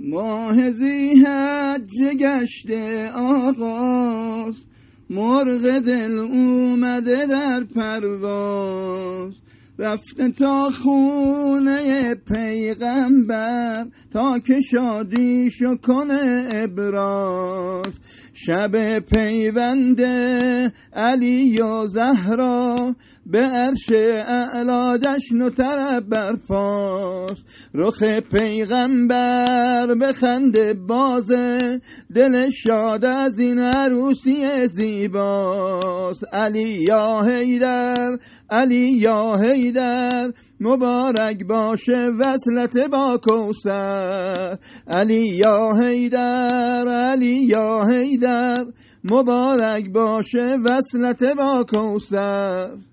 ماه ذی‌حجه گشته آغاز، مرغ دل اومده در پرواز. رفته تا خونه پیغمبر تا که شادیشو کنه ابراز. شب پیوند علی و زهرا به عرش اعلی جشن و طرب برپاست. رخ پیغمبر به خنده بازه، دل شاد از این عروسی زیباست. علی یا حیدر، علی یا حیدر، مبارک باشه وصلت با کوثر. علی یا حیدر، علی یا حیدر، مبارک باشه وصلت با کوثر.